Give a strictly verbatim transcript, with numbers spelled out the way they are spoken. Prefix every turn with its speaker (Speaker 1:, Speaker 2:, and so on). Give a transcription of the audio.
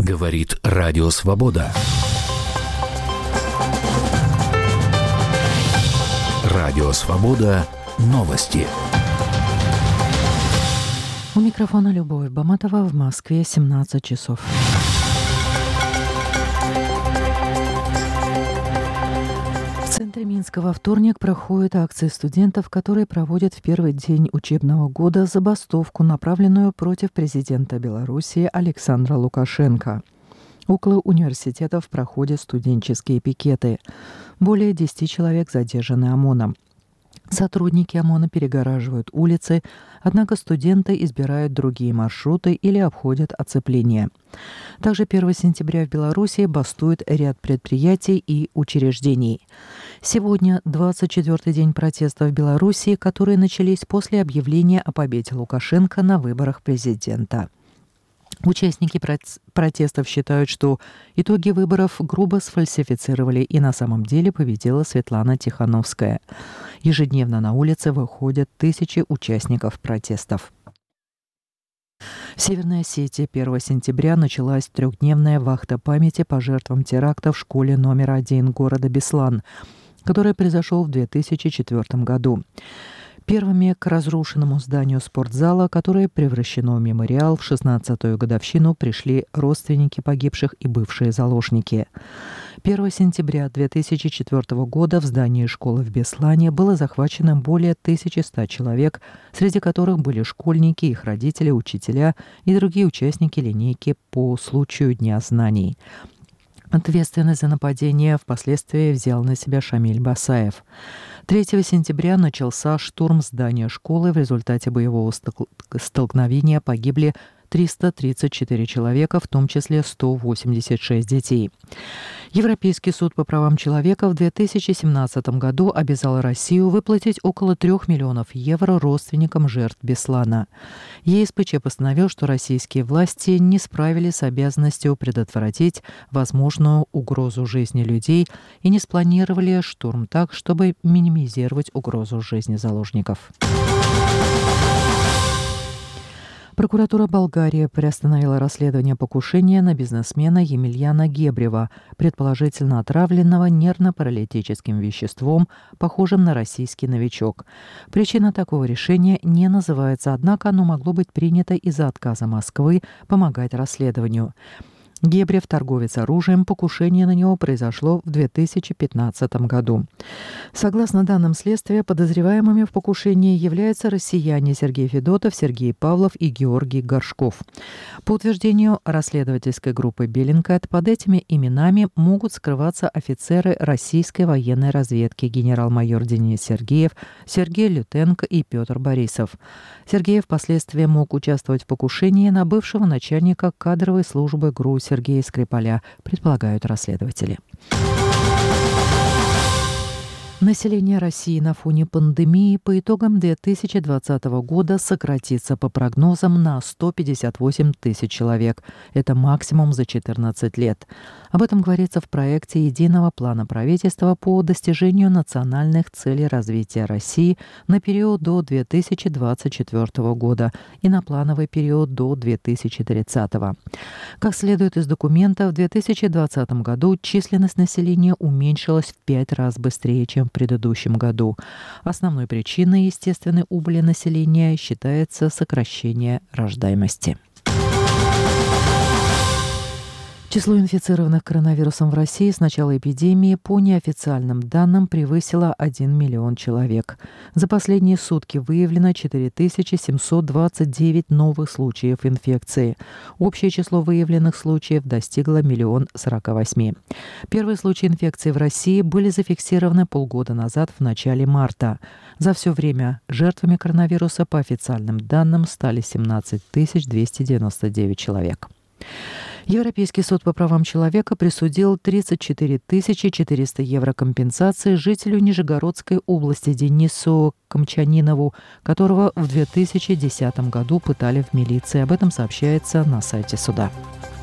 Speaker 1: Говорит Радио Свобода. Радио Свобода. Новости.
Speaker 2: У микрофона Любовь Баматова. В Москве семнадцать часов. В центре Минска во вторник проходит акция студентов, которые проводят в первый день учебного года забастовку, направленную против президента Беларуси Александра Лукашенко. Около университетов проходят студенческие пикеты. Более десяти человек задержаны ОМОНом. Сотрудники ОМОНа перегораживают улицы, однако студенты избирают другие маршруты или обходят оцепление. Также первого сентября в Беларуси бастует ряд предприятий и учреждений. Сегодня двадцать четвёртый день протестов в Беларуси, которые начались после объявления о победе Лукашенко на выборах президента. Участники протестов считают, что итоги выборов грубо сфальсифицировали и на самом деле победила Светлана Тихановская. Ежедневно на улице выходят тысячи участников протестов. В Северной Осетии первого сентября началась трехдневная вахта памяти по жертвам теракта в школе номер один города Беслан, который произошел в две тысячи четвёртом году. Первыми к разрушенному зданию спортзала, которое превращено в мемориал, в шестнадцатую годовщину пришли родственники погибших и бывшие заложники. первого сентября две тысячи четвёртого года в здании школы в Беслане было захвачено более тысячи ста человек, среди которых были школьники, их родители, учителя и другие участники линейки по случаю Дня знаний. Ответственность за нападение впоследствии взял на себя Шамиль Басаев. третьего сентября начался штурм здания школы. В результате боевого столкновения погибли триста тридцать четыре человека, в том числе сто восемьдесят шесть детей. Европейский суд по правам человека в две тысячи семнадцатом году обязал Россию выплатить около трех миллионов евро родственникам жертв Беслана. ЕСПЧ постановил, что российские власти не справились с обязанностью предотвратить возможную угрозу жизни людей и не спланировали штурм так, чтобы минимизировать угрозу жизни заложников. Прокуратура Болгарии приостановила расследование покушения на бизнесмена Емельяна Гебрева, предположительно отравленного нервно-паралитическим веществом, похожим на российский новичок. Причина такого решения не называется, однако оно могло быть принято из-за отказа Москвы помогать расследованию. Гебрев, торговец оружием, покушение на него произошло в две тысячи пятнадцатом году. Согласно данным следствия, подозреваемыми в покушении являются россияне Сергей Федотов, Сергей Павлов и Георгий Горшков. По утверждению расследовательской группы «Беллинкет», под этими именами могут скрываться офицеры российской военной разведки генерал-майор Денис Сергеев, Сергей Лютенко и Петр Борисов. Сергеев впоследствии мог участвовать в покушении на бывшего начальника кадровой службы ГРУ Сергея Скрипаля, предполагают расследователи. Население России на фоне пандемии по итогам две тысячи двадцатого года сократится по прогнозам на сто пятьдесят восемь тысяч человек. Это максимум за четырнадцать лет. Об этом говорится в проекте единого плана правительства по достижению национальных целей развития России на период до две тысячи двадцать четвёртого года и на плановый период до две тысячи тридцатого. Как следует из документа, в две тысячи двадцатом году численность населения уменьшилась в пять раз быстрее, чем в предыдущем году. Основной причиной естественной убыли населения считается сокращение рождаемости. Число инфицированных коронавирусом в России с начала эпидемии по неофициальным данным превысило один миллион человек. За последние сутки выявлено четыре тысячи семьсот двадцать девять новых случаев инфекции. Общее число выявленных случаев достигло миллион сорока восьми. Первые случаи инфекции в России были зафиксированы полгода назад в начале марта. За все время жертвами коронавируса по официальным данным стали семнадцать тысяч двести девяносто девять человек. Европейский суд по правам человека присудил тридцать четыре тысячи четыреста евро компенсации жителю Нижегородской области Денису Камчанинову, которого в две тысячи десятом году пытали в милиции. Об этом сообщается на сайте суда.